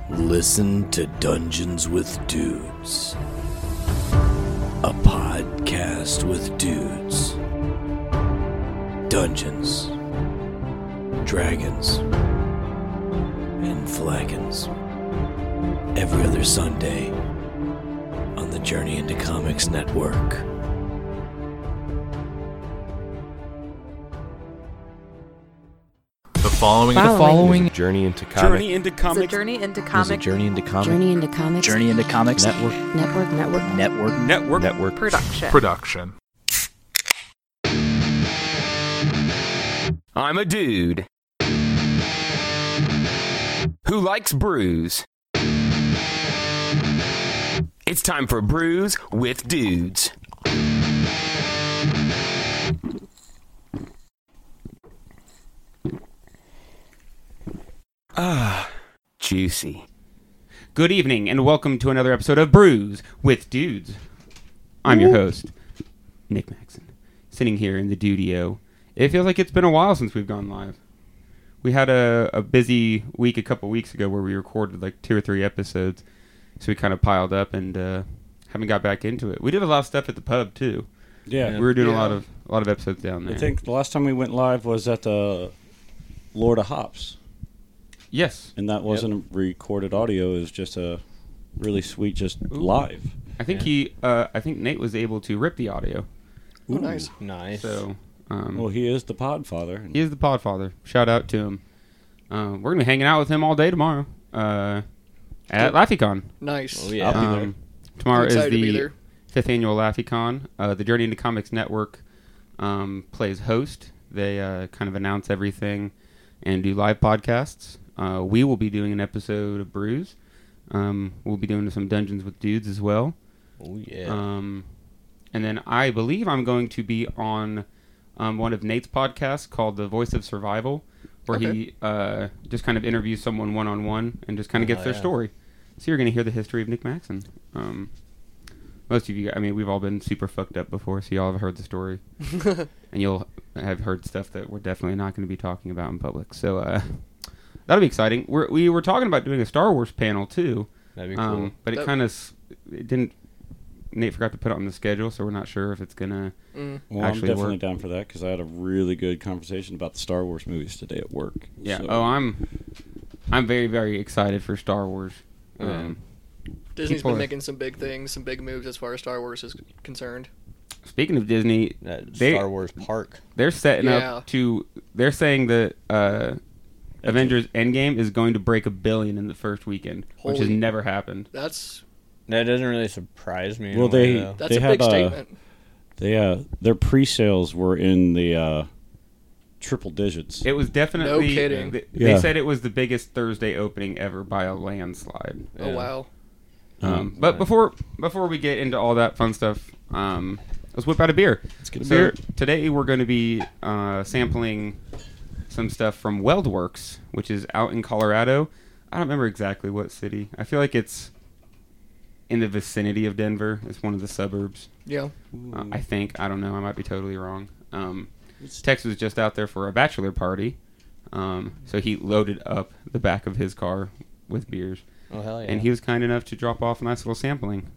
Listen to Dungeons with Dudes, a podcast with dudes. Dungeons, Dragons, and Flagons. Every other Sunday on the Journey into Comics Network. The following is a Journey into Comics. Journey into Comics. It's a Journey into Comics. Journey into Comics. Journey into Comics. Journey into Comics. Network. Production. I'm a dude who likes brews. It's time for Brews with Dudes. Juicy. Good evening, and welcome to another episode of Brews with Dudes. I'm your host, Nick Maxon, sitting here in the Dudio. It feels like it's been a while since we've gone live. We had a busy week a couple weeks ago where we recorded like 2 or 3 episodes, so we kind of piled up and haven't got back into it. We did a lot of stuff at the pub too. Yeah, we were doing a lot of episodes down there. I think the last time we went live was at the Lord of Hops. Yes. And that wasn't recorded audio. It was just a really sweet, live. I think I think Nate was able to rip the audio. Oh, nice. So, well, he is the Podfather. He is the Podfather. Shout out to him. We're gonna be hanging out with him all day tomorrow at LaffyCon. Nice. Oh, yeah. I'll be there. Tomorrow is the 5th annual LaffyCon. The Journey into Comics Network plays host. They kind of announce everything and do live podcasts. We will be doing an episode of Brews. We'll be doing some Dungeons with Dudes as well. Oh, yeah. And then I believe I'm going to be on one of Nate's podcasts called The Voice of Survival, where he just kind of interviews someone one-on-one and just kind of gets their story. So you're going to hear the history of Nick Maxon. Most of you, I mean, we've all been super fucked up before, so y'all have heard the story. And you'll have heard stuff that we're definitely not going to be talking about in public. So that'll be exciting. We were talking about doing a Star Wars panel, too. That'd be cool. But it kind of... It didn't... Nate forgot to put it on the schedule, so we're not sure if it's going to Well, I'm actually definitely work. down for that, because I had a really good conversation about the Star Wars movies today at work. Yeah. So. Oh, I'm very, very excited for Star Wars. Disney's people been are- making some big things, some big moves as far as Star Wars is concerned. Speaking of Disney, Star Wars Park. they're setting Yeah. up to... They're saying that Avengers Endgame is going to break $1 billion in the first weekend, which has Holy- never happened. That doesn't really surprise me. Well, that's they a had, big statement. their pre-sales were in the triple digits. It was definitely... No kidding. They said it was the biggest Thursday opening ever by a landslide. Oh wow. But before we get into all that fun stuff, let's whip out a beer. Let's get a So beer. today we're going to be sampling some stuff from WeldWorks, which is out in Colorado. I don't remember exactly what city. I feel like it's in the vicinity of Denver. It's one of the suburbs. Yeah. I think. I don't know. I might be totally wrong. Tex was just out there for a bachelor party, so he loaded up the back of his car with beers. Oh, hell yeah. And he was kind enough to drop off a nice little sampling.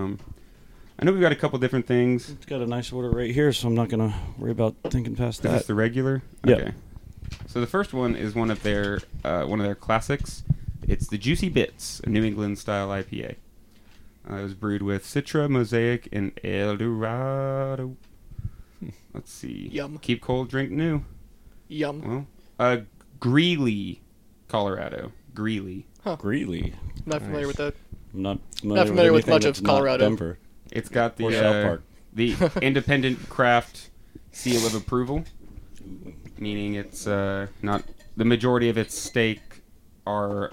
I know we've got a couple different things. It's got a nice order right here, so I'm not going to worry about thinking past Is that. this the regular? Yeah. Okay. So the first one is one of their classics. It's the Juicy Bits, a New England style IPA. It was brewed with Citra, Mosaic, and El Dorado. Let's see. Yum. Keep cold, drink new. Yum. Well, Greeley, Colorado. Greeley. Greeley. Not familiar with that. I'm not familiar with anything much of that's not Colorado. Denver. It's got Or South Park. the independent craft seal of approval, meaning it's not the majority of its stake are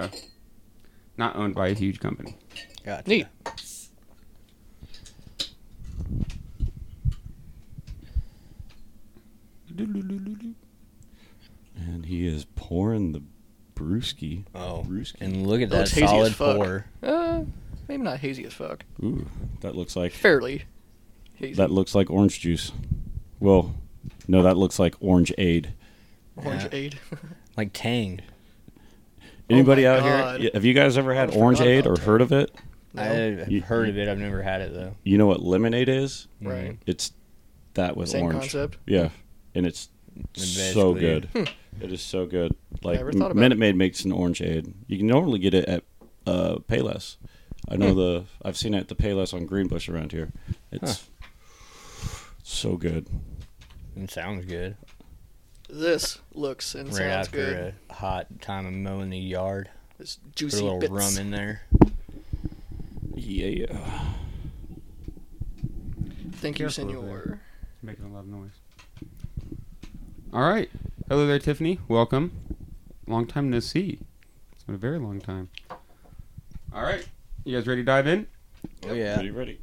not owned by a huge company. Gotcha. Neat. And he is pouring the brewski. Oh, Brewski. and look at that Looks hazy as solid fuck. pour. Maybe not hazy as fuck. Ooh, that looks like Fairly hazy. that looks like orange juice. Well, no, that looks like orange aid. Orange aid. Like Tang. Anybody my out God. here? Have you guys ever had I forgot Orangeade about or that. heard of it? No. I've heard of it. I've never had it though. You know what lemonade is? Right. It's that with Same orange. concept. Yeah, and it's so Basically. good. It is so good. Like Never thought about Minute Maid makes an Orangeade. You can normally get it at Payless. I know I've seen it at the Payless on Greenbush around here. It's so good. It sounds good. This looks and Right sounds after good. a hot time of mowing the yard. This Put a juicy little bits. rum in there. Yeah. Thank you, Careful over senor. It's making a lot of noise. All right. Hello there, Tiffany. Welcome. Long time no see. It's been a very long time. All right. You guys ready to dive in? Oh yeah. Ready.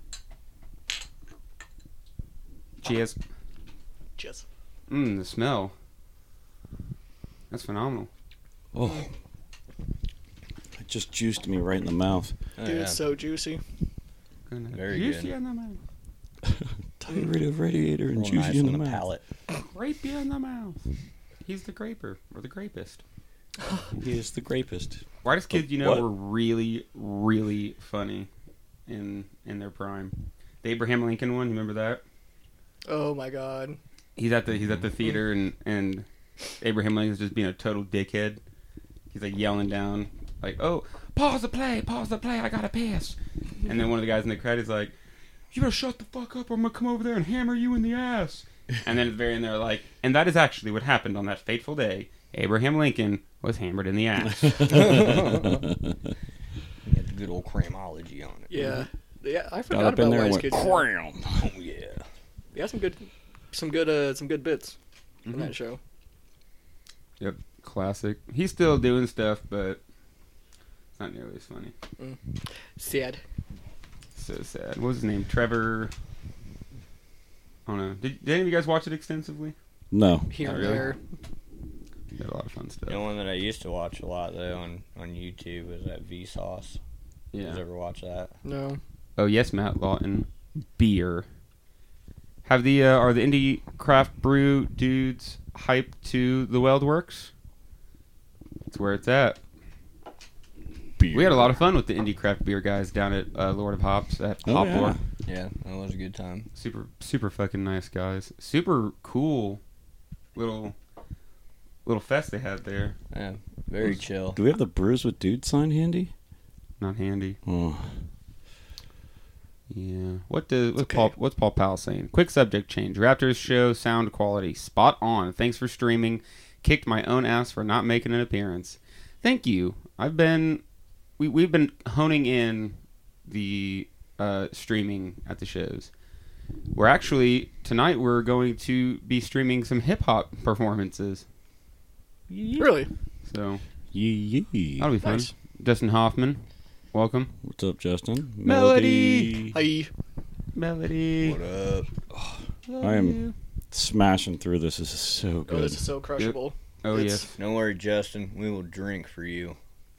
Cheers. Just The smell. That's phenomenal. Oh. It just juiced me right in the mouth. Oh, dude, yeah. it's so juicy. Very Juicy good. in the mouth. Tired of radiator and Real juicy nice in on the the mouth. palate. Grapey in the mouth. He's the graper or the grapist. He is the grapest. Whitest kids you know What? were really, really funny in their prime. The Abraham Lincoln one, you remember that? Oh my god. He's at the theater and Abraham Lincoln's just being a total dickhead. He's like yelling down like, "Oh, pause the play, I gotta piss." And then one of the guys in the crowd is like, "You better shut the fuck up or I'm gonna come over there and hammer you in the ass." And then at the very end they're like, "And that is actually what happened on that fateful day. Abraham Lincoln was hammered in the ass." Got the good old cramology on it. Yeah. Yeah, I Got forgot up in about there and Wise went, Kids. "Cram." Oh yeah. Yeah, some good bits in that show. Yep, classic. He's still doing stuff, but it's not nearly as funny. Sad. So sad. What was his name? Trevor. I don't know. Did any of you guys watch it extensively? No. Here Oh, and really? there. He had a lot of fun stuff. The one that I used to watch a lot though on YouTube was that Vsauce. You guys Yeah. ever watch that? No. Oh yes, Matt Lawton. Beer. Have the are the indie craft brew dudes hyped to the Weld Works? That's where it's at. We had a lot of fun with the indie craft beer guys down at Lord of Hops at Oh, Hop yeah. Lore. Yeah, that was a good time. Super fucking nice guys. Super cool little fest they had there. Yeah, very chill. Do we have the Brews with Dude sign handy? Not handy. Oh. Yeah. What's okay. Paul Powell saying? Quick subject change. Raptors show sound quality spot on. Thanks for streaming. Kicked my own ass for not making an appearance. Thank you. We've been honing in the streaming at the shows. We're actually tonight we're going to be streaming some hip hop performances. Really? So Yee. that'll be fun. Nice. Justin Hoffman, welcome. What's up, Justin? Melody. Hi. Melody. What up? I am smashing through this. This is so Oh, good. this is so crushable. Oh It's- yes. Don't worry, Justin. We will drink for you.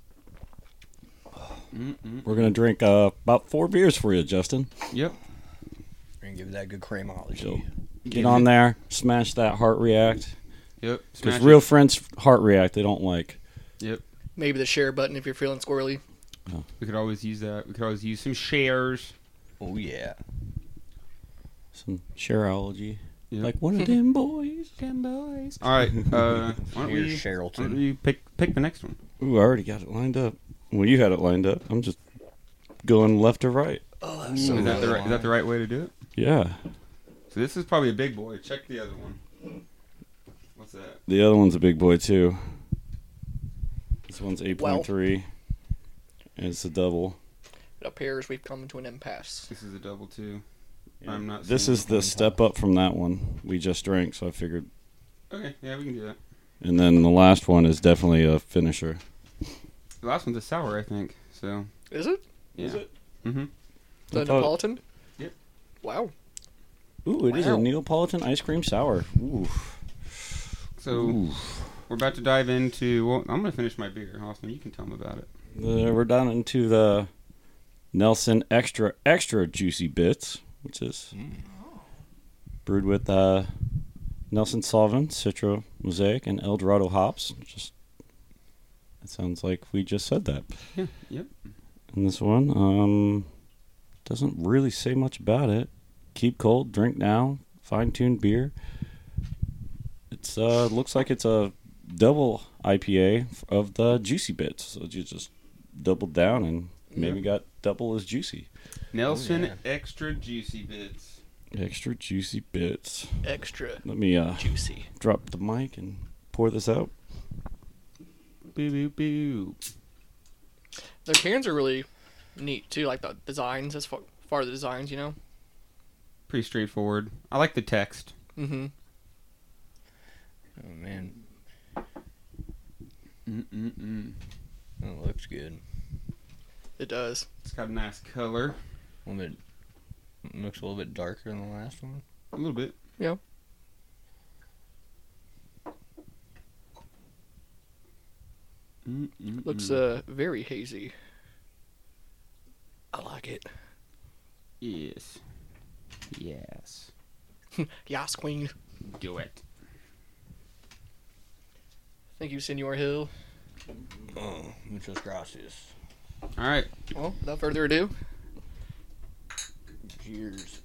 We're going to drink about 4 beers for you, Justin. Yep. We're gonna give that good cramology. So get on there, smash that heart react. Yep. Because Smash real it. friends heart react, they don't like. Yep. Maybe the share button if you're feeling squirrely. We could always use that. We could always use some shares. Oh yeah. Some shareology. Yep. Like one of them boys. Them boys. All right. Why don't Here's we Sherrilton. pick the next one? Ooh, I already got it lined up. Well, you had it lined up. I'm just going left to right. Oh, that's so Is that good. the right way to do it? Yeah. So this is probably a big boy. Check the other one. What's that? The other one's a big boy, too. This one's 8.3. And it's a double. It appears we've come to an impasse. This is a double two. I'm not. This seeing is the step up from that one we just drank, so I figured. Okay. Yeah, we can do that. And then the last one is definitely a finisher. The last one's a sour, I think. So. Is it? Yeah. Is it? Mm-hmm. The I thought- Neapolitan? Yep. Wow. Ooh, it is a Wow. Neapolitan ice cream sour. Ooh. So Ooh. we're about to dive into. Well, I'm gonna finish my beer. Austin, you can tell them about it. We're down into the Nelson Extra Juicy Bits, which is brewed with Nelson Sauvin, Citra Mosaic, and El Dorado hops. Just It sounds like we just said that. Yeah. Yep. And this one doesn't really say much about it. Keep cold, drink now, fine-tuned beer. It's looks like it's a double IPA of the juicy bits. So you just doubled down and maybe got double as juicy. Nelson Extra Juicy Bits. Extra juicy bits. Extra Let me juicy. drop the mic and pour this out. Boo boo boo. Their cans are really neat too, like the designs, as far as the designs, you know. Pretty straightforward. I like the text. Mm-hmm. Oh man, Mm-mm-mm. that looks good. It does. It's got a nice color. A little bit. Looks a little bit darker than the last one. A little bit. Yeah. Mm-mm-mm. Looks very hazy. I like it. Yes. Yes. Yas, queen. Do it. Thank you, Senor Hill. Oh, muchas gracias. All right. Well, without further ado, Cheers.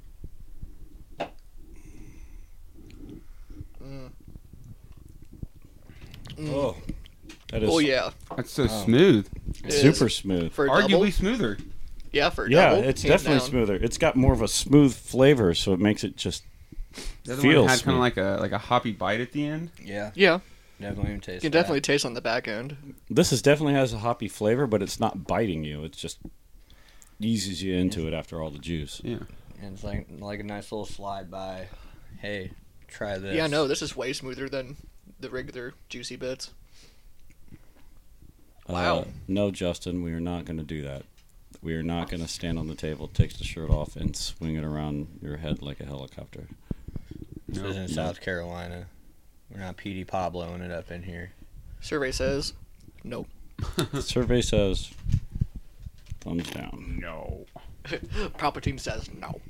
Oh, that is oh yeah, That's so smooth. It super is. smooth. For a Arguably double, smoother. yeah, for a Yeah, double, it's hands definitely down. smoother. It's got more of a smooth flavor, so it makes it just The other feel one had smooth. kind of like a hoppy bite at the end. Yeah, Yeah, definitely you taste. can definitely taste on the back end. This is definitely has a hoppy flavor, but it's not biting you. It's just eases you into it after all the juice. Yeah. And it's like a nice little slide by. Hey, try this. Yeah, no, this is way smoother than the regular juicy bits. Wow. No, Justin, we are not going to do that. We are not going to stand on the table, take the shirt off, and swing it around your head like a helicopter. This is in South Carolina. We're not Petey Pabloing it up in here. Survey says, nope. The survey says, thumbs down. No. Palpatine says no.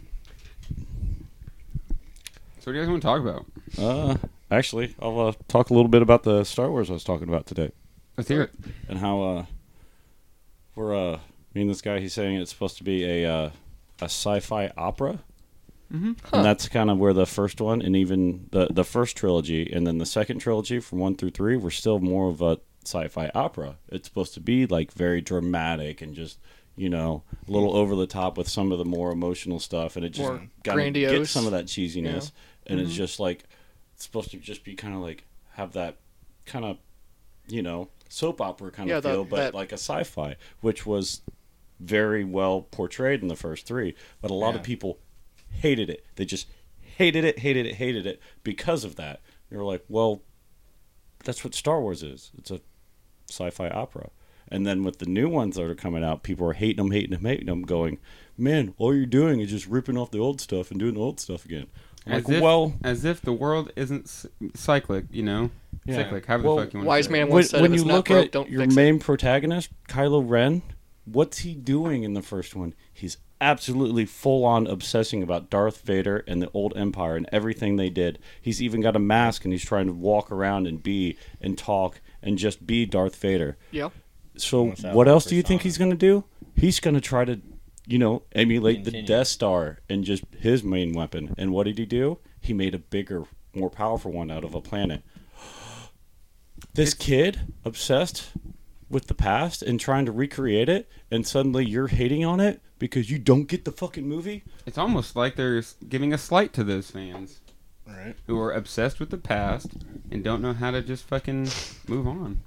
So what do you guys want to talk about? Actually, I'll talk a little bit about the Star Wars I was talking about today. Let's hear it. And how we're me and this guy, he's saying it's supposed to be a sci-fi opera. Mm-hmm. And that's kind of where the first one and even the first trilogy and then the second trilogy from 1 through 3 were still more of a sci-fi opera. It's supposed to be like very dramatic and just, you know, a little over the top with some of the more emotional stuff, and it just More kind of grandiose. gets some of that cheesiness. Yeah. And it's just like it's supposed to just be kind of like have that kind of, you know, soap opera kind of feel, but like a sci-fi, which was very well portrayed in the first 3. But a lot of people hated it. They just hated it because of that. They were like, well, that's what Star Wars is. It's a sci-fi opera. And then with the new ones that are coming out, people are hating them, going, man, all you're doing is just ripping off the old stuff and doing the old stuff again. I'm like, as if the world isn't cyclic, you know? Yeah. Cyclic, however Well, the fuck you want Wise to say it. man once said, when if you it's not look broke, at don't your fix main protagonist, Kylo Ren, what's he doing in the first one? He's absolutely full-on obsessing about Darth Vader and the old Empire and everything they did. He's even got a mask, and he's trying to walk around and be and talk and just be Darth Vader. Yeah. So Almost out what of else do you think persona. he's going to do? He's going to try to, you know, emulate the Continue. Death Star and just his main weapon. And what did he do? He made a bigger, more powerful one out of a planet. This kid obsessed with the past and trying to recreate it, and suddenly you're hating on it because you don't get the fucking movie? It's almost like they're giving a slight to those fans Right. who are obsessed with the past and don't know how to just fucking move on.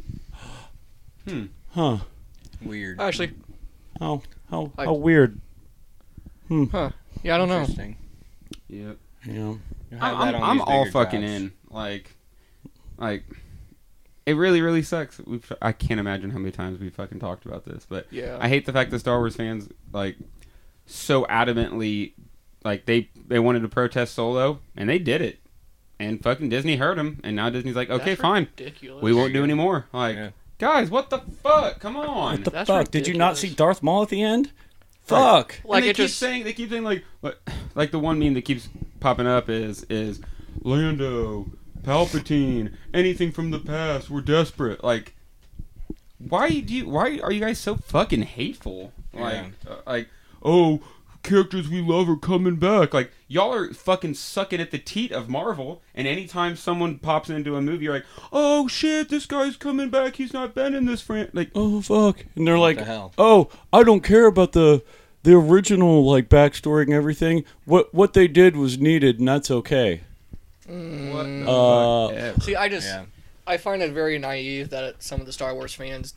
Huh. Weird. Actually, How I- how weird. huh. Yeah, I don't know. Interesting. Yep. You know? You have that on I'm these all bigger fucking drives. in. Like, it really, really sucks. I can't imagine how many times we fucking talked about this, but Yeah. I hate the fact that Star Wars fans like so adamantly like they wanted to protest Solo and they did it, and fucking Disney heard them, and now Disney's like, okay, That's fine, ridiculous. we won't do any more. Like, Yeah. guys, what the fuck? Come on. What the That's fuck? Did you not ridiculous. see Darth Maul at the end? Fuck. Like, and they it keep just... saying like the one meme that keeps popping up is Lando, Palpatine, anything from the past. We're desperate. Like, why are you guys so fucking hateful? Like, oh, characters we love are coming back. Like, y'all are fucking sucking at the teat of Marvel, and anytime someone pops into a movie, you're like, oh shit, this guy's coming back. He's not been in this like, oh fuck, and they're like, the hell? Oh, I don't care about the original like backstory and everything. What they did was needed, and that's okay. What the fuck? See, I find it very naive that some of the Star Wars fans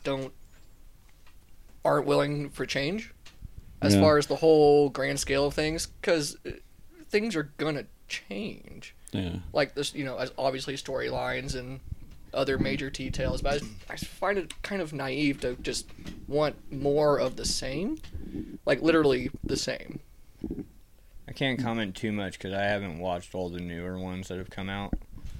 aren't willing for change as far as the whole grand scale of things, because things are gonna change. Yeah, like this, as obviously storylines and other major details, but I find it kind of naive to just want more of the same, like literally the same. I can't comment too much because I haven't watched all the newer ones that have come out.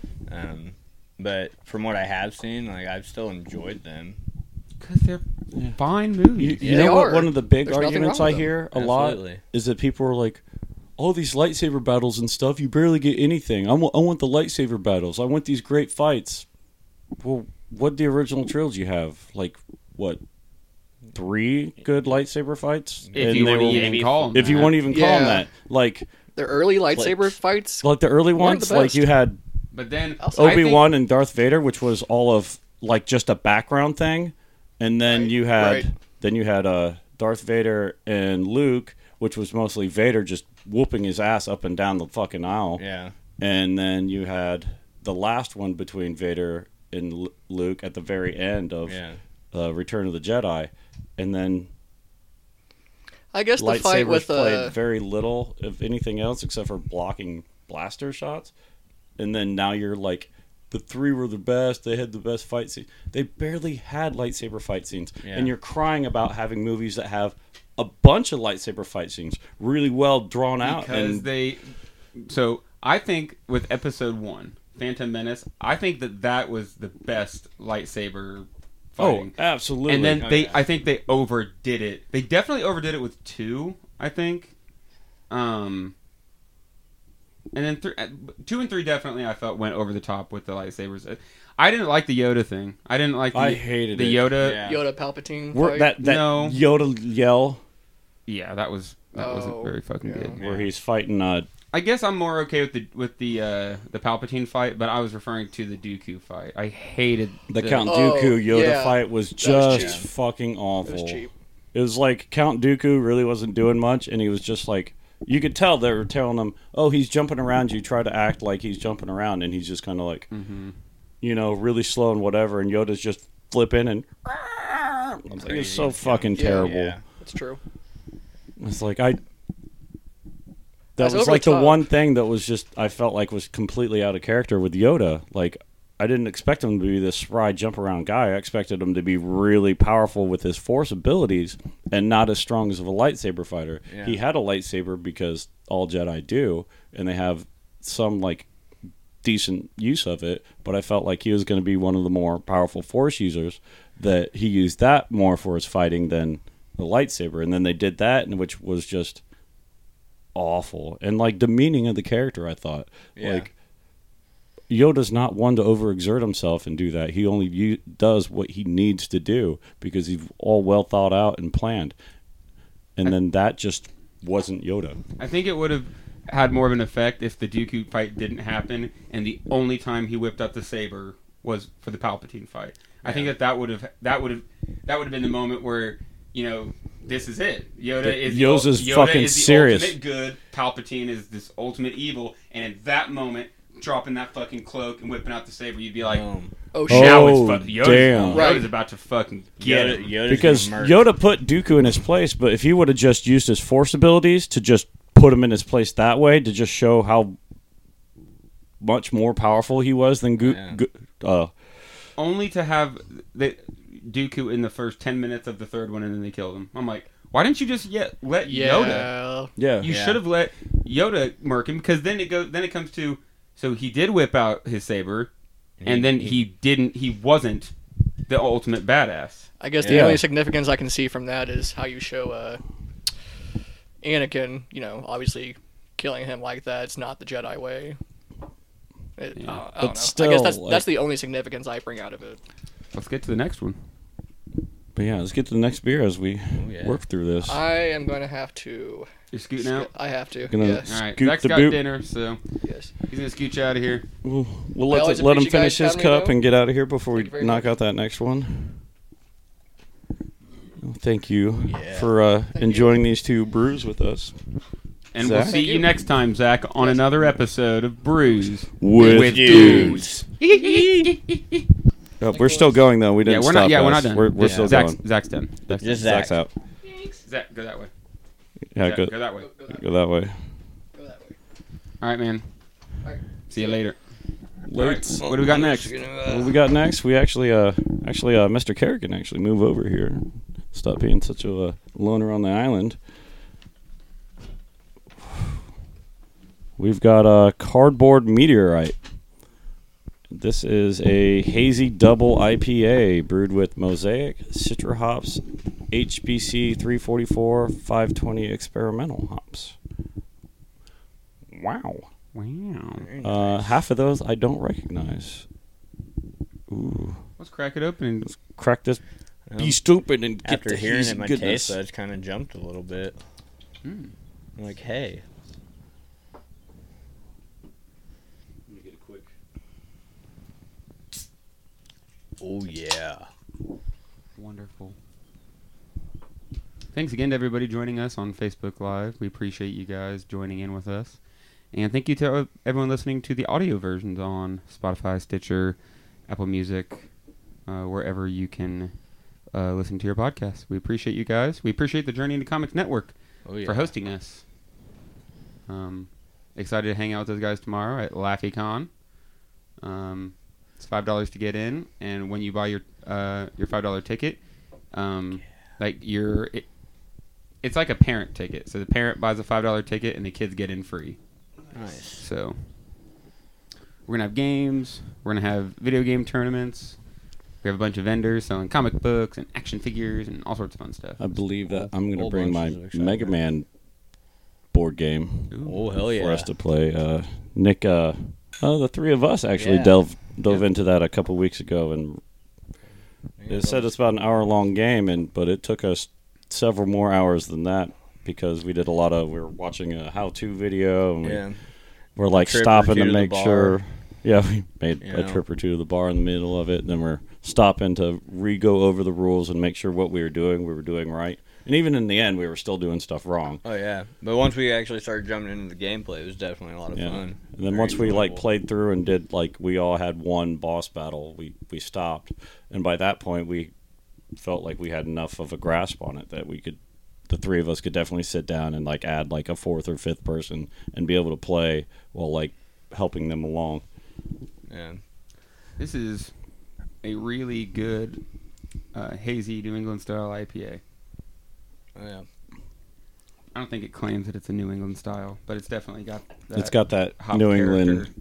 But from what I have seen, like, I've still enjoyed them. Because they're fine movies. You know what? One of the big There's arguments I hear a lot is that people are like, all these lightsaber battles and stuff, you barely get anything. I want the lightsaber battles. I want these great fights. Well, what'd the original trilogy have? Like, what? 3 good lightsaber fights? If you want to even call them that. Like, the early lightsaber fights, like the early ones, the like best. you had But then Obi-Wan and Darth Vader, which was all of like just a background thing, and then you had Darth Vader and Luke, which was mostly Vader just whooping his ass up and down the fucking aisle. Yeah. And then you had the last one between Vader and Luke at the very end of Return of the Jedi, and then I guess the fight with played very little of anything else except for blocking blaster shots. And then now you're like, the 3 were the best. They had the best fight scenes. They barely had lightsaber fight scenes. Yeah. And you're crying about having movies that have a bunch of lightsaber fight scenes really well drawn out. So I think with Episode 1, Phantom Menace, I think that was the best lightsaber fighting. Oh, absolutely. And then I think they overdid it. They definitely overdid it with 2, I think. And then 2 and 3 definitely I felt went over the top with the lightsabers. I didn't like the Yoda thing. I didn't like I hated the Yoda. Yeah. Yoda Palpatine fight. That Yoda yell. Yeah, that wasn't very fucking good. Where he's fighting. I guess I'm more okay with the Palpatine fight, but I was referring to the Dooku fight. I hated the Count Dooku Yoda fight. Was just fucking awful. It was cheap. It was like Count Dooku really wasn't doing much, and he was just like, you could tell they were telling him, "Oh, he's jumping around you. Try to act like he's jumping around," and he's just kind of like, really slow and whatever. And Yoda's just flipping and it's so fucking terrible. Yeah, that's true. It's like that was like the one thing that was just I felt like was completely out of character with Yoda. Like, I didn't expect him to be this spry jump around guy. I expected him to be really powerful with his force abilities and not as strong as a lightsaber fighter. Yeah. He had a lightsaber because all Jedi do, and they have some like decent use of it, but I felt like he was going to be one of the more powerful force users, that he used that more for his fighting than the lightsaber. And then they did that, and which was just awful and like demeaning of the character. I thought like Yoda's not one to overexert himself and do that. He only does what he needs to do because he's all well thought out and planned. And then that just wasn't Yoda. I think it would have had more of an effect if the Dooku fight didn't happen and the only time he whipped up the saber was for the Palpatine fight. Yeah. I think that would have been the moment where, this is it. Yoda fucking is the serious. Ultimate good. Palpatine is this ultimate evil, and in that moment, dropping that fucking cloak and whipping out the saber, you'd be like, "Oh shit!" Yoda's about to fucking get it. Because Yoda put Dooku in his place, but if he would have just used his force abilities to just put him in his place that way, to just show how much more powerful he was than only to have the Dooku in the first 10 minutes of the third one, and then they killed him. I'm like, why didn't you just let Yoda? Yeah, you should have let Yoda murk him, because then it comes to, so he did whip out his saber, and then he wasn't the ultimate badass. I guess the only significance I can see from that is how you show Anakin, obviously killing him like that. It's not the Jedi way. I don't know. Still, I guess that's the only significance I bring out of it. Let's get to the next one. But yeah, let's get to the next beer as we work through this. I am going to have to. You're scooting out? I have to. Yes. All right. Zach's got dinner, so he's going to scooch out of here. We'll let him finish his cup and get out of here before we knock out that next one. Well, thank you for enjoying these 2 brews with us. And Zach? We'll see you next time, Zach, on another episode of Brews with Dudes. We're still going, though. We didn't stop. We're not done. We're still going. Zach's done. Just Zach. Zach's out. Zach, go that way. Yeah, Zach, go that way. Go that way. All right, man. All right. See you later. Right. What do we got next? What we got next? We actually, Mr. Kerrigan actually move over here. Stop being such a loner on the island. We've got a Cardboard Meteorite. This is a hazy double IPA brewed with Mosaic, Citra hops, HBC 344, 520 experimental hops. Wow. Wow. Half of those I don't recognize. Ooh. Let's crack it open. Let's crack this beast open and get after hearing it, my goodness. taste buds kind of jumped a little bit. I'm like, hey. Let me get a quick. Oh yeah. Wonderful. Thanks again to everybody joining us on Facebook Live. We appreciate you guys joining in with us. And thank you to everyone listening to the audio versions on Spotify, Stitcher, Apple Music, wherever you can listen to your podcast. We appreciate you guys. We appreciate the Journey into Comics Network for hosting us. Excited to hang out with those guys tomorrow at LaffyCon. It's $5 to get in, and when you buy your $5 ticket, it's like a parent ticket. So the parent buys a $5 ticket, and the kids get in free. Nice. So we're gonna have games. We're gonna have video game tournaments. We have a bunch of vendors selling comic books and action figures and all sorts of fun stuff. I believe that I'm going to bring my Mega Man board game for us to play. Nick, the 3 of us actually dove into that a couple weeks ago, and it said it's about an hour-long game, but it took us several more hours than that because we were watching a how-to video, and we're like stopping to make sure. Yeah, we made a trip or two to the bar in the middle of it, and then we're stopping to re-go over the rules and make sure what we were doing right. And even in the end, we were still doing stuff wrong. Oh, yeah. But once we actually started jumping into the gameplay, it was definitely a lot of fun. And then once we played through and did, we all had one boss battle, we stopped. And by that point, we felt like we had enough of a grasp on it that the 3 of us could definitely sit down and add a 4th or 5th person and be able to play while helping them along. Yeah. This is a really good hazy New England style IPA. Oh, yeah. I don't think it claims that it's a New England style, but it's definitely got that. It's got that New England.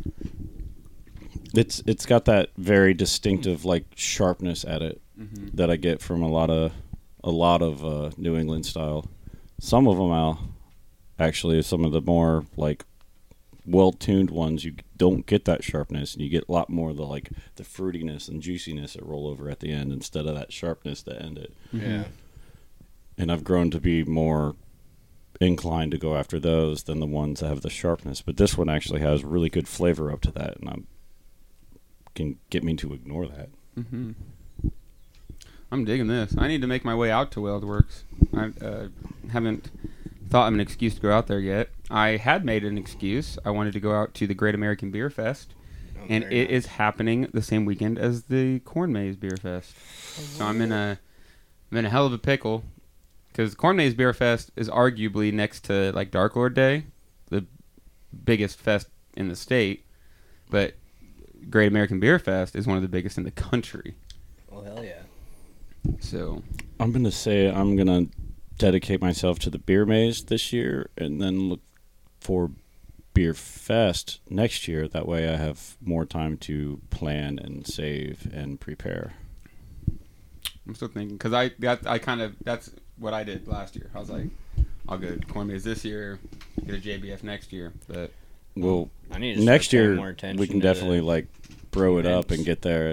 It's got that very distinctive sharpness at it that I get from a lot of New England style. Some of them actually some of the more well-tuned ones, you don't get that sharpness, and you get a lot more of the fruitiness and juiciness that roll over at the end instead of that sharpness that end it. Yeah. And I've grown to be more inclined to go after those than the ones that have the sharpness. But this one actually has really good flavor up to that, and can get me to ignore that. Mm-hmm. I'm digging this. I need to make my way out to WeldWorks. I haven't thought of an excuse to go out there yet. I had made an excuse. I wanted to go out to the Great American Beer Fest, and it is happening the same weekend as the Corn Maze Beer Fest. So I'm in a hell of a pickle, because Corn Maze Beer Fest is arguably next to Dark Lord Day, the biggest fest in the state, but Great American Beer Fest is one of the biggest in the country. Oh, hell yeah. So I'm going to say I'm going to dedicate myself to the Beer Maze this year and then look for Beer Fest next year. That way I have more time to plan and save and prepare. I'm still thinking, because that's what I did last year. I was like, I'll go to Corn Maze this year, get a JBF next year. But next year we can definitely bro it up and get there and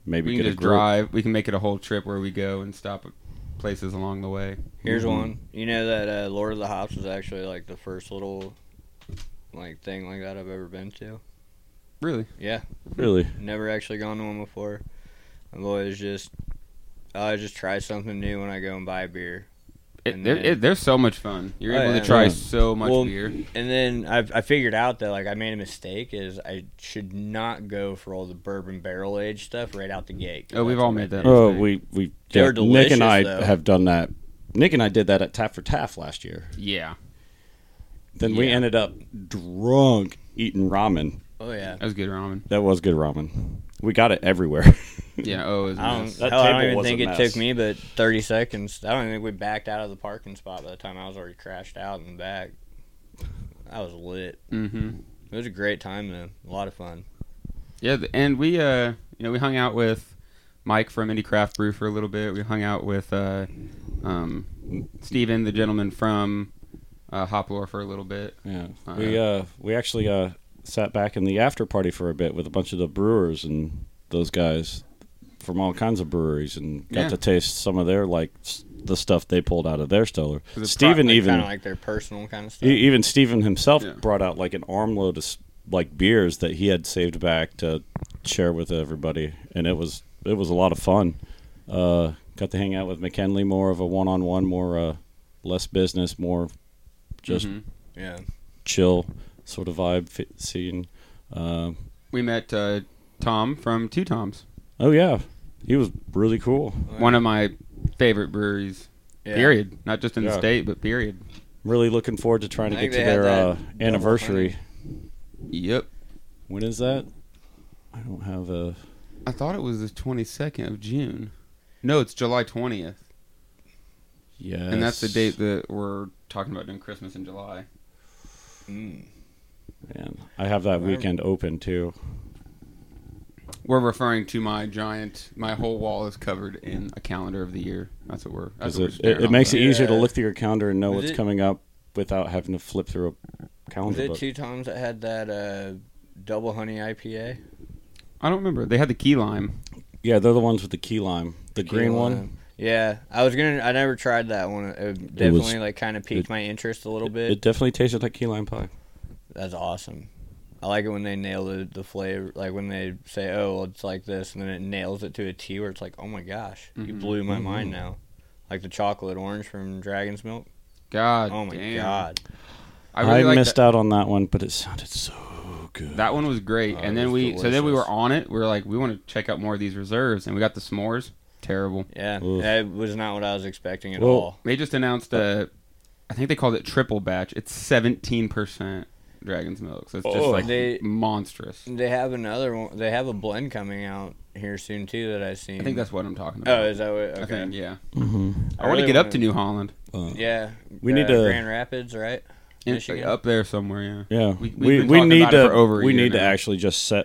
maybe we get can a just group. drive. We can make it a whole trip where we go and stop at places along the way. Here's one. You know that Lord of the Hops was actually like the first little like thing like that I've ever been to. Really? Yeah. Really? Never actually gone to one before. I've always just try something new when I go and buy beer. They're so much fun. You're able yeah. to try Yeah. so much beer. And then I figured out that like I made a mistake is I should not go for all the bourbon barrel aged stuff right out the gate. Oh, we've all made that. Oh, mistake. we They're Nick and I delicious, though. have done that. Nick and I did that at Tap for Taff last year. Yeah. Then we Yeah. ended up drunk eating ramen. Oh yeah. That was good ramen. That was good ramen. We got it everywhere. Yeah. Oh, it was I nice. don't, That hell, I table don't even was a think it mess. took me but 30 seconds. I don't even think we backed out of the parking spot by the time I was already crashed out in the back. I was lit. Mm-hmm. It was a great time though. A lot of fun. Yeah, and we we hung out with Mike from Indie Craft Brew for a little bit. We hung out with Steven, the gentleman from Hoplore, for a little bit. Yeah. We actually sat back in the after party for a bit with a bunch of the brewers and those guys from all kinds of breweries and got Yeah. to taste some of their the stuff they pulled out of their Stoller. it's Steven Like, even kind of like their personal kind of stuff. even Steven himself Yeah. brought out like an armload of like beers that he had saved back to share with everybody, and it was a lot of fun. Got to hang out with McKinley, more of a one-on-one, more less business, more just Yeah. chill sort of vibe scene. We met Tom from Two Toms, Oh yeah, he was really cool. one of my favorite breweries. Yeah. Period. Not just in the Yeah. state, but period. Really looking forward to trying to I get think to they had their that anniversary. Yep. When is that? I don't have a. I thought it was the 22nd of June. No, it's July 20th. Yes. And that's the date that we're talking about doing Christmas in July. Mm. Man, I have that weekend open too. We're referring to my whole wall is covered in a calendar of the year. That's what we're staring It on makes about. it easier to Yeah. look through your calendar and know Was what's it- coming up without having to flip through a calendar Was it book. Two Toms that had that double honey IPA? I don't remember. They had the key lime. Yeah, they're the ones with the key lime, the green Key one. lime. Yeah, I never tried that one. It definitely like kind of piqued my interest a little bit. It definitely tasted like key lime pie. That's awesome. I like it when they nail the flavor, like when they say, "Oh, well, it's like this," and then it nails it to a T, where it's like, "Oh my gosh, you blew my mind now." Like the chocolate orange from Dragon's Milk. God Oh my damn. god. I really like missed that. out on that one, but it sounded so good. That one was great. Oh, And it then was we were delicious. on it. We were like, we want to check out more of these reserves, and we got the s'mores. Terrible. Yeah, Oof. that was not what I was expecting at Well, all. They just announced I think they called it triple batch. It's 17% Dragon's Milk. So it's just like They- monstrous. They have another one. They have a blend coming out here soon too that I've seen. I think that's what I'm talking about. Oh, is that what? Okay. I think, yeah. Mm-hmm. I want to really get up wanna- to New Holland. Yeah, We need to- Grand Rapids, right? Michigan. Up there somewhere, yeah. Yeah, We've we been talking need about it to for over a we year need to now. actually just set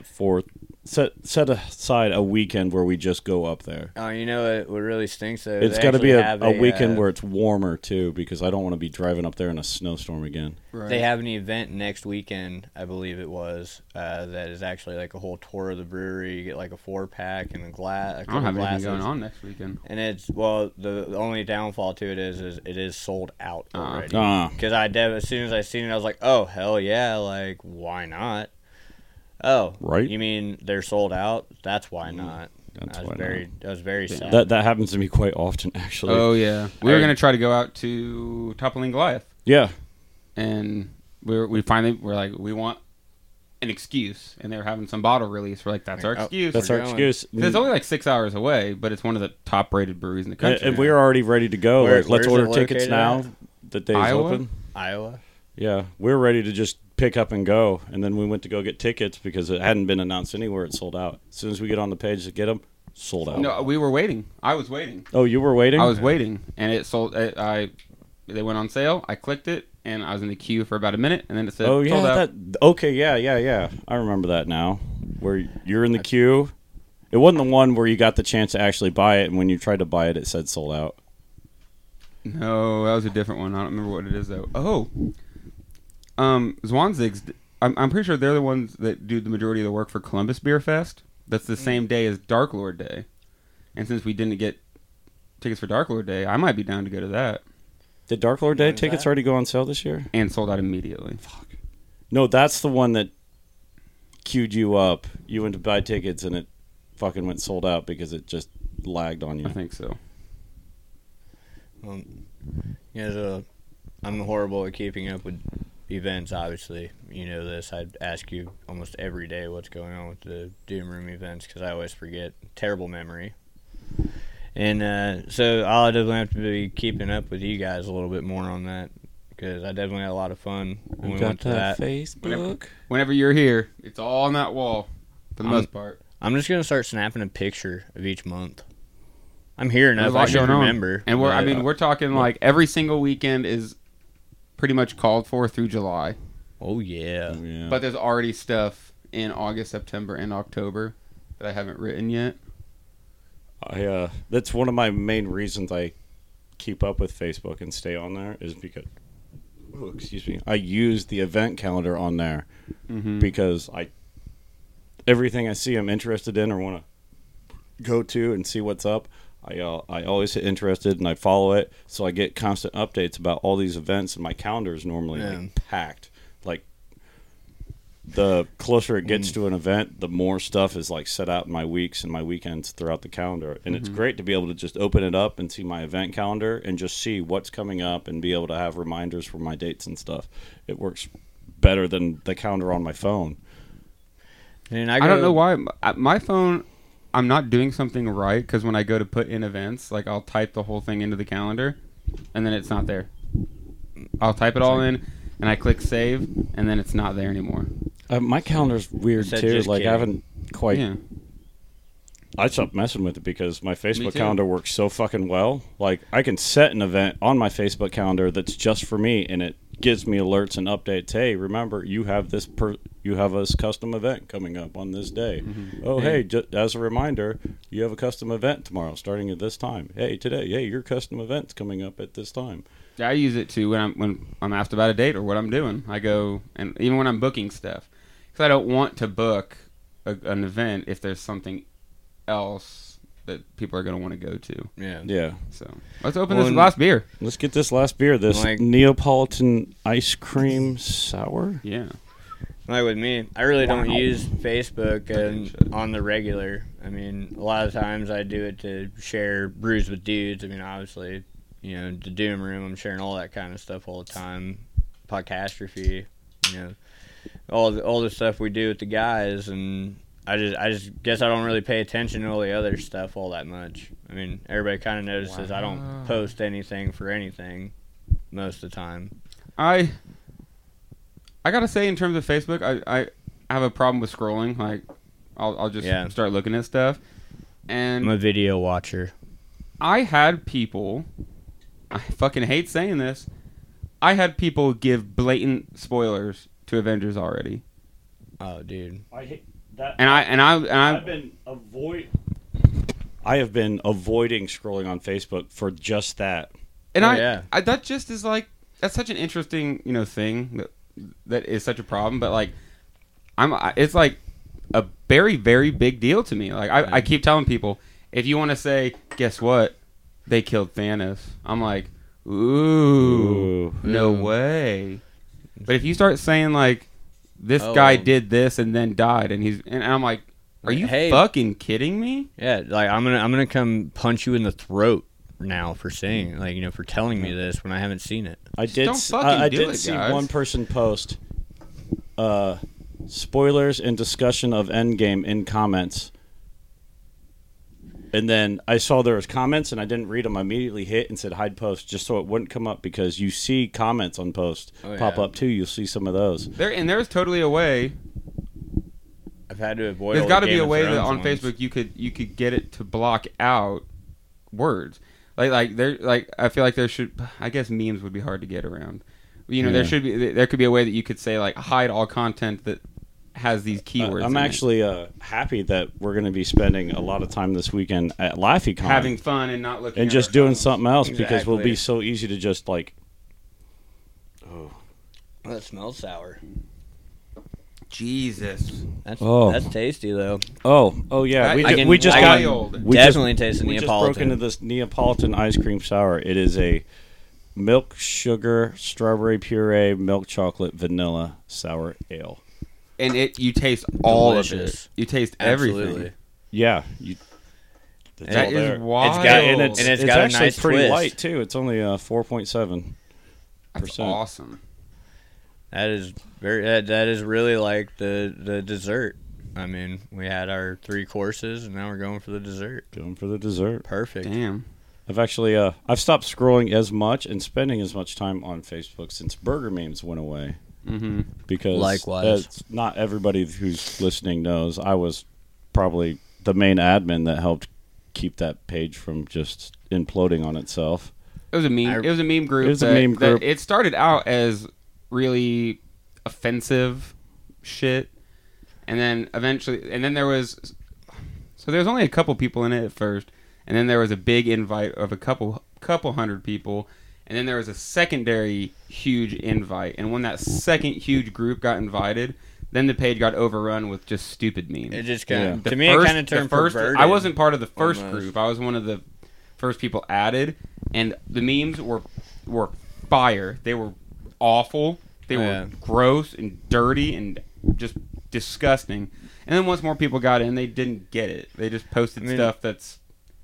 aside a weekend where we just go up there. Oh, you know what really stinks though? It's They got to be actually a have weekend where it's warmer too, because I don't want to be driving up there in a snowstorm again. Right. they have an event next weekend, I believe it was, that is actually like a whole tour of the brewery. You get like a 4-pack and a glass. I don't have anything going on next weekend. And it's the only downfall to it is it is sold out already. Because as soon as I seen it, I was like, oh hell yeah, like why not? Oh, Right. You mean they're sold out? That's why not. That's I was why very, I was very sad. That happens to me quite often, actually. Oh, yeah. We were going to try to go out to Toppling Goliath. Yeah, And we finally were like, we want an excuse. And they were having some bottle release. We're like, that's our excuse. that's We're our going. excuse. 'Cause it's only like 6 hours away, but it's one of the top-rated breweries in the country. And we are already ready to go. Where- Like, let's where's order it tickets located now. at? The day's Iowa? open. Iowa. Yeah, we're ready to just pick up and go. And then we went to go get tickets because it hadn't been announced anywhere. It sold out. As soon as we get on the page to get them, sold out. No, we were waiting. I was waiting. Oh, you were waiting? I was waiting, and it sold. They went on sale. I clicked it, and I was in the queue for about a minute, and then it said, Oh, yeah. sold out. Okay, yeah. I remember that now. Where you're in the queue. It wasn't the one where you got the chance to actually buy it, and when you tried to buy it, it said sold out. No, that was a different one. I don't remember what it is though. Oh, Zwanzig's. I'm pretty sure they're the ones that do the majority of the work for Columbus Beer Fest. that's the same day as Dark Lord Day. And since we didn't get tickets for Dark Lord Day, I might be down to go to that. Did Dark Lord Day tickets already go on sale this year? And sold out immediately. Fuck. No, that's the one that queued you up. You went to buy tickets and it fucking went sold out because it just lagged on you. I think so. I'm horrible at keeping up with events, obviously. You know this. I ask you almost every day what's going on with the Doom Room events because I always forget. Terrible memory. And so I'll definitely have to be keeping up with you guys a little bit more on that because I definitely had a lot of fun when we went to that. Facebook. Whenever you're here, it's all on that wall for the most part. I'm just going to start snapping a picture of each month. I'm here enough. I should going on. Remember. And we're talking like every single weekend is pretty much called for through July. Oh, yeah. But there's already stuff in August, September, and October that I haven't written yet. That's one of my main reasons I keep up with Facebook and stay on there is because, I use the event calendar on there because everything I see I'm interested in or want to go to and see what's up. I always hit interested and I follow it, so I get constant updates about all these events, and my calendar is normally like packed. Like the closer it gets to an event, the more stuff is like set out in my weeks and my weekends throughout the calendar, and it's great to be able to just open it up and see my event calendar and just see what's coming up and be able to have reminders for my dates and stuff. It works better than the calendar on my phone. And I don't know why my phone. I'm not doing something right because when I go to put in events, like I'll type the whole thing into the calendar, and then it's not there. I'll type it all in, and I click save, and then it's not there anymore. My calendar's weird too. Like kidding. I haven't quite. Yeah. I stopped messing with it because my Facebook calendar works so fucking well. Like I can set an event on my Facebook calendar that's just for me, and it gives me alerts and updates. Hey, remember you have this custom event coming up on this day. Oh, hey, as a reminder, you have a custom event tomorrow starting at this time. Hey, today, your custom event's coming up at this time. Yeah, I use it too when I'm asked about a date or what I'm doing. I go, and even when I'm booking stuff, because I don't want to book an event if there's something else that people are going to want to go to. Yeah. So let's open this last beer. Let's get this last beer. This Neapolitan ice cream sour. Yeah. Like with me, I really don't use Facebook on the regular. I mean, a lot of times I do it to share brews with dudes. I mean, obviously, the Doom Room, I'm sharing all that kind of stuff all the time. Podcastrophe, all the stuff we do with the guys, and I just guess I don't really pay attention to all the other stuff all that much. I mean, everybody kind of notices I don't post anything for anything most of the time. I gotta say, in terms of Facebook, I have a problem with scrolling. Like, I'll just start looking at stuff. And I'm a video watcher. I had people, I fucking hate saying this, I had people give blatant spoilers to Avengers already. Oh, dude. I hate that. I have been avoiding scrolling on Facebook for just that. And that just is like, that's such an interesting, thing that is such a problem, but like it's like a very, very big deal to me. Like I keep telling people, if you want to say, guess what, they killed Thanos, I'm like, ooh. No way. But if you start saying like, this guy did this and then died, and I'm like, are you fucking kidding me? Yeah, like I'm gonna come punch you in the throat now for saying, for telling me this when I haven't seen it. I did see one person post spoilers and discussion of Endgame in comments, and then I saw there was comments and I didn't read them. I immediately hit and said hide post just so it wouldn't come up, because you see comments on post pop up too. You'll see some of those. There's totally a way. I've had to avoid. There's got to be a way that on Facebook you could get it to block out words. I feel like there should. I guess memes would be hard to get around. There could be a way that you could say like hide all content that has these keywords. I'm actually happy that we're going to be spending a lot of time this weekend at LaffyCon, having fun and not looking and just doing something else, because we'll be so easy to just like. Oh, that smells sour. Jesus. That's tasty though. Oh yeah. We just definitely tasted Neapolitan. We just broke into this Neapolitan ice cream sour. It is a milk, sugar, strawberry puree, milk chocolate, vanilla sour ale. And you taste all Delicious. of it. You taste Absolutely. everything. Yeah. That is wild. It's got actually a nice pretty twist. light too. It's only 4.7%. That's awesome. That is that is really like the dessert. I mean, we had our 3 courses, and now we're going for the dessert. Going for the dessert. Perfect. Damn. I've actually I've stopped scrolling as much and spending as much time on Facebook since burger memes went away. Mm-hmm. Because likewise, not everybody who's listening knows I was probably the main admin that helped keep that page from just imploding on itself. It was a meme. It was a meme group. It was a meme group. It started out as really offensive shit, and then eventually, there was only a couple people in it at first, and then there was a big invite of a couple hundred people, and then there was a secondary huge invite, and when that second huge group got invited, then the page got overrun with just stupid memes. It just kind of, it kind of turned perverted. I wasn't part of the first almost. group. I was one of the first people added, and the memes were fire. They were awful. They were gross and dirty and just disgusting. And then once more people got in, they didn't get it. They just posted stuff that's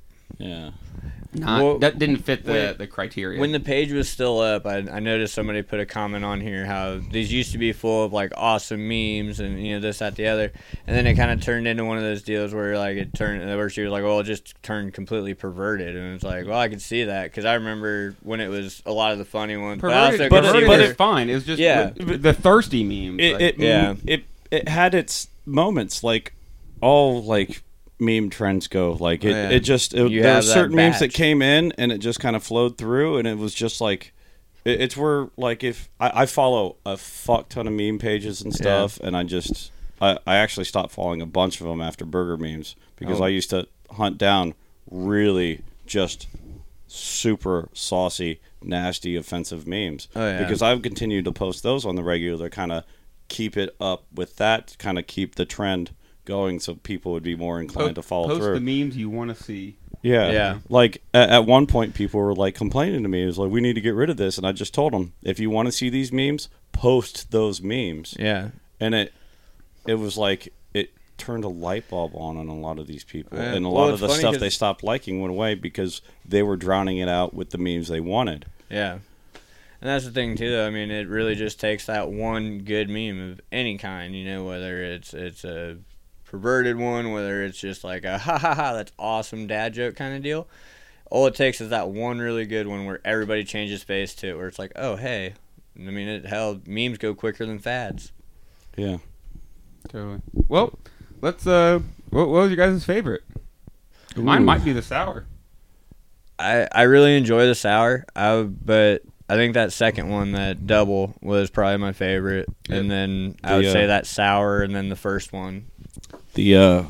that didn't fit the criteria. When the page was still up, I noticed somebody put a comment on here how these used to be full of like awesome memes and this, that, the other, and then it kind of turned into one of those deals where where she was like, well, it just turned completely perverted, and it's like, well, I could see that because I remember when it was a lot of the funny ones. Perverted, but it's fine. It was just the thirsty memes. It had its moments, like all like meme trends go. Like there were certain memes that came in and it just kind of flowed through, and it was just like it's where like if I follow a fuck ton of meme pages and stuff, and I actually stopped following a bunch of them after burger memes because I used to hunt down really just super saucy, nasty, offensive memes because I've continued to post those on the regular, kind of keep it up with that, kind of keep the trend going so people would be more inclined to follow through. Post the memes you want to see. Yeah. Like at one point people were like complaining to me. It was like, we need to get rid of this, and I just told them, if you want to see these memes, post those memes. Yeah. And it was like it turned a light bulb on a lot of these people, and a lot of the stuff they stopped liking went away because they were drowning it out with the memes they wanted. Yeah. And that's the thing too, though. I mean, it really just takes that one good meme of any kind, whether it's a perverted one, whether it's just like a ha ha ha, that's awesome dad joke kind of deal. All it takes is that one really good one where everybody changes face to it, where it's like, oh hey, I mean, memes go quicker than fads. Yeah, totally. Well, let's. What was your guys' favorite? Mine might be the sour. I really enjoy the sour, but I think that second one, that double, was probably my favorite, and then I would say that sour, and then the first one. The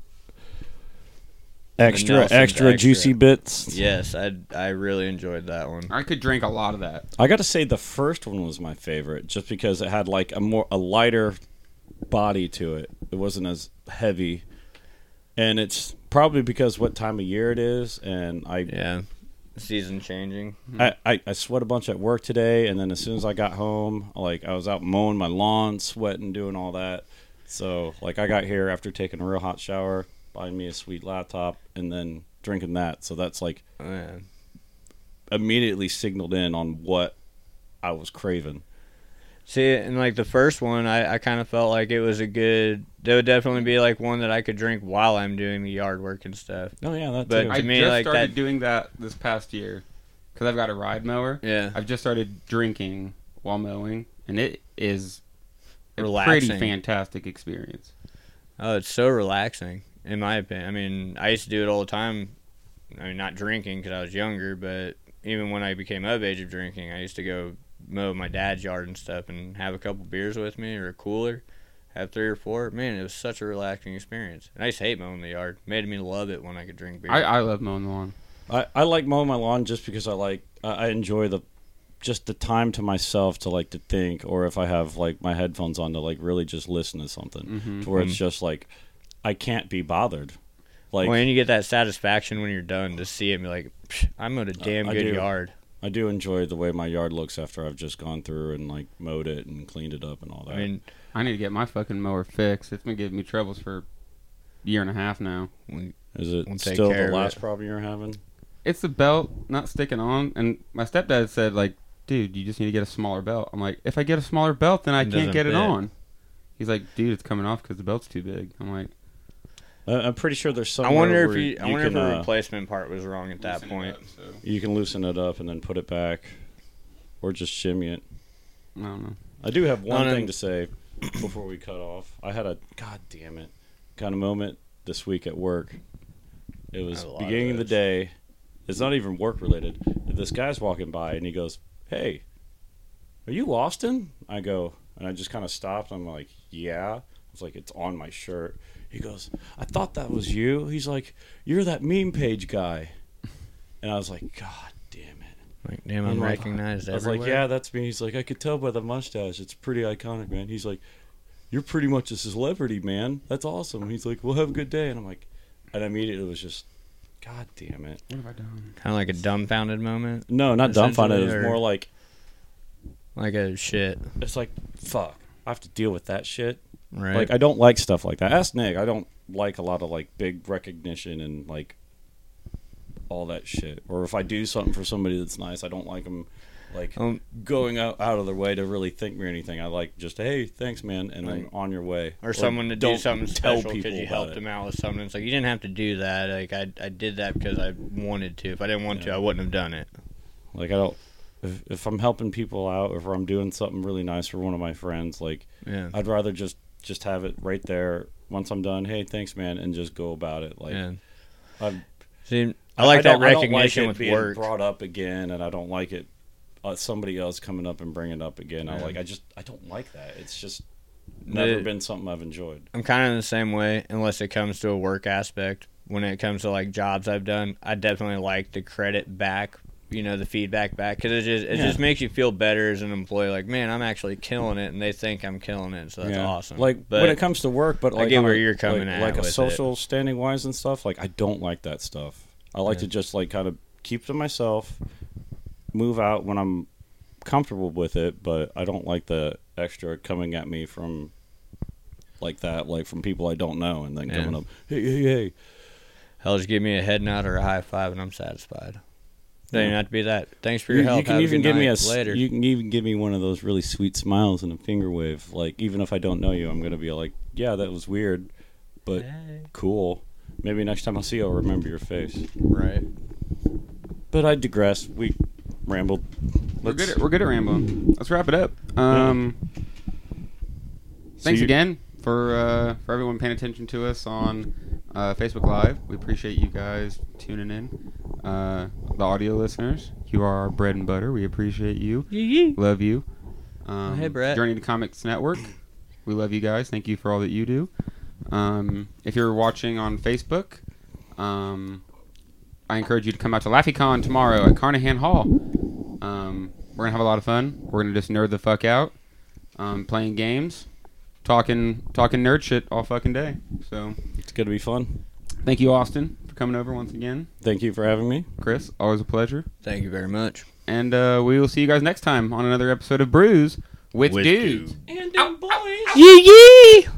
extra juicy bits. Yes, I really enjoyed that one. I could drink a lot of that. I got to say the first one was my favorite, just because it had like a lighter body to it. It wasn't as heavy, and it's probably because what time of year it is, and season changing. I sweat a bunch at work today, and then as soon as I got home, like I was out mowing my lawn, sweating, doing all that. So, like, I got here after taking a real hot shower, buying me a sweet laptop, and then drinking that. So that's, like, immediately signaled in on what I was craving. See, and, like, the first one, I kind of felt like it was there would definitely be, like, one that I could drink while I'm doing the yard work and stuff. Oh, yeah, that but too. To I me, just like, started doing that this past year because I've got a ride mower. Yeah. I've just started drinking while mowing, and it is relaxing. Pretty fantastic experience. Oh, it's so relaxing, in my opinion. I mean, I used to do it all the time. I mean, not drinking because I was younger, but even when I became of age of drinking, I used to go mow my dad's yard and stuff and have a couple beers with me or a cooler, have 3 or 4. Man, it was such a relaxing experience. And I used to hate mowing the yard. It made me love it when I could drink beer. I love mowing the lawn. I like mowing my lawn just because I enjoy the just the time to myself to like to think, or if I have like my headphones on to like really just listen to something, to where it's just like I can't be bothered. Like, when you get that satisfaction when you're done to see it and be like, I mowed a damn good yard. I do enjoy the way my yard looks after I've just gone through and like mowed it and cleaned it up and all that. I mean, I need to get my fucking mower fixed. It's been giving me troubles for a year and a half now. Is it still the last problem you're having? It's the belt not sticking on, and my stepdad said, like, dude, you just need to get a smaller belt. I'm like, if I get a smaller belt, then I can't get it on. He's like, dude, it's coming off because the belt's too big. I'm like, I'm pretty sure there's somewhere I wonder where if the replacement part was wrong at that point. You can loosen it up and then put it back, or just shimmy it. I don't know. I do have one thing to say before we cut off. I had a kind of moment this week at work. It was beginning of the day. It's not even work related. This guy's walking by and he goes, "Hey, are you Austin?" I go, and I just kind of stopped. I'm like, "Yeah." I was like, "It's on my shirt." He goes, "I thought that was you." He's like, "You're that meme page guy." And I was like, "God damn it." Like, damn, I'm recognized everywhere. I was like, "Yeah, that's me." He's like, "I could tell by the mustache. It's pretty iconic, man." He's like, "You're pretty much a celebrity, man. That's awesome." He's like, "Well, have a good day." And I'm like, and immediately it was just, God damn it. What have I done? Kind of like a dumbfounded moment? No, not dumbfounded. It was more like a shit. It's like, fuck. I have to deal with that shit. Right. Like, I don't like stuff like that. Ask Nick. I don't like a lot of, like, big recognition and, like, all that shit. Or if I do something for somebody that's nice, I don't like them, like, going out of their way to really thank me or anything. I like just, hey, thanks, man, and then on your way. Or someone to do something special because you helped them out with something. It's like, you didn't have to do that. Like, I did that because I wanted to. If I didn't want to, I wouldn't have done it. Like, I don't... If I'm helping people out, or if I'm doing something really nice for one of my friends, like, I'd rather just have it right there once I'm done. Hey, thanks, man, and just go about it. Like, I like that recognition with being work. Brought up again, and I don't like it. Somebody else coming up and bringing it up again. I don't like that. It's just never been something I've enjoyed. I'm kind of the same way, unless it comes to a work aspect. When it comes to like jobs I've done, I definitely like the credit back. The feedback back, because it just makes you feel better as an employee. Like, man, I'm actually killing it, and they think I'm killing it, so that's awesome. Like, but when it comes to work, but like, I get where you're coming at, like a with social standing wise and stuff. Like, I don't like that stuff. I like to just like kind of keep to myself, move out when I'm comfortable with it, but I don't like the extra coming at me from like that, like from people I don't know, and then coming up, hey. Hell, just give me a head nod or a high five, and I'm satisfied. Doesn't even have to be that. Thanks for your help. You can even give me later. You can even give me one of those really sweet smiles and a finger wave. Like, even if I don't know you, I'm gonna be like, yeah, that was weird, but cool. Maybe next time I see you, I'll remember your face. Right. But I digress. We rambled. We're good at rambling. Let's wrap it up. Thanks again for everyone paying attention to us on Facebook Live. We appreciate you guys tuning in. The audio listeners, you are our bread and butter. We appreciate you. Love you. Hey, Brett. Journey to Comics Network. We love you guys. Thank you for all that you do. If you're watching on Facebook, I encourage you to come out to LaffyCon tomorrow at Carnahan Hall. We're going to have a lot of fun. We're going to just nerd the fuck out, playing games, talking nerd shit all fucking day. So it's going to be fun. Thank you, Austin, for coming over once again. Thank you for having me. Chris, always a pleasure. Thank you very much. And we will see you guys next time on another episode of Brews with Dudes. And them boys. Yee!